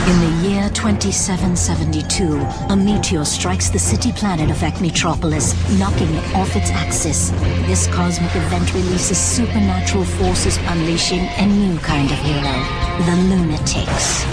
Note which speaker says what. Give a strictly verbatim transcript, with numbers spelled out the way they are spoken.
Speaker 1: In the year twenty-seven seventy-two, a meteor strikes the city-planet of Ekmetropolis, knocking it off its axis. This cosmic event releases supernatural forces, unleashing a new kind of hero, the Lunatics.